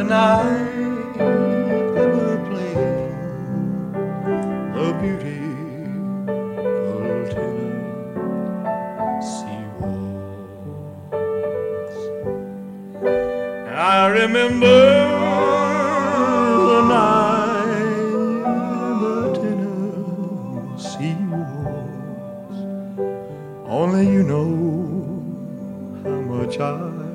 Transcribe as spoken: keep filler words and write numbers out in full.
night they were playing the beautiful Tennessee waltz. I remember the night the Tennessee waltz. Only you know how much I